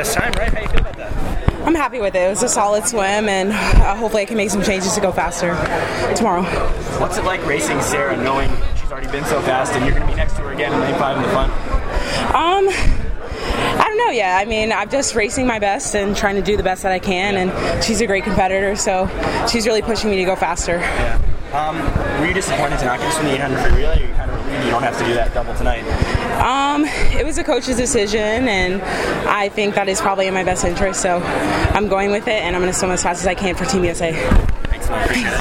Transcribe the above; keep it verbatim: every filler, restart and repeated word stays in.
best time, right? How do you feel about that? I'm happy with it. It was a solid swim, and uh, hopefully I can make some changes to go faster tomorrow. What's it like racing Sarah, knowing she's already been so fast, and you're going to be next to her again in lane five in the fun? Um, I don't know yet. I mean, I'm just racing my best and trying to do the best that I can, and she's a great competitor, so she's really pushing me to go faster. Yeah. Um, were you disappointed to not get just from the eight hundred free relay, or you kind of relieved you don't have to do that double tonight? Um, it was a coach's decision, and I think that is probably in my best interest, so I'm going with it, and I'm going to swim as fast as I can for Team U S A. Thanks, man. Appreciate it.